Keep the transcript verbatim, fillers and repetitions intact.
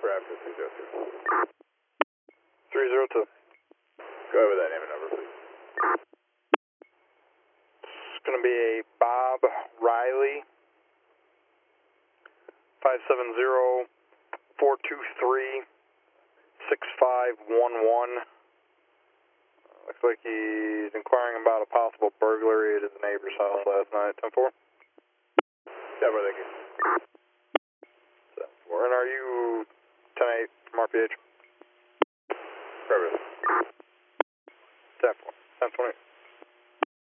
Raptor three zero two. three zero two. Go ahead with that name and number, please. It's going to be a Bob Riley, five seven zero, four two three, six five one one. Looks like he's inquiring about a possible burglary at his neighbor's house last night. ten four. Yeah, bro, thank you. And are you ten eight from R P H?